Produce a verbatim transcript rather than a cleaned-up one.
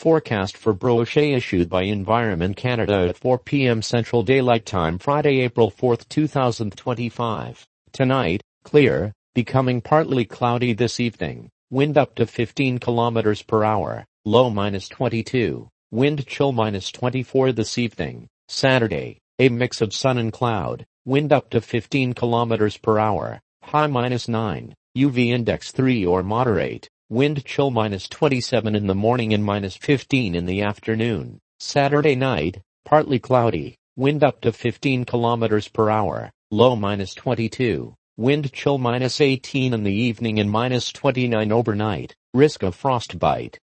Forecast for Brochet issued by Environment Canada at four p m Central Daylight Time Friday, April fourth, two thousand twenty-five. Tonight, clear, becoming partly cloudy this evening. Wind up to fifteen kilometers per hour, low minus twenty-two. Wind chill minus twenty-four this evening. Saturday, a mix of sun and cloud. Wind up to fifteen kilometers per hour, high minus nine. U V index three or moderate. Wind chill minus twenty-seven in the morning and minus fifteen in the afternoon. Saturday night, partly cloudy. Wind up to fifteen kilometers per hour, low minus twenty-two. Wind chill minus eighteen in the evening and minus twenty-nine overnight. Risk of frostbite.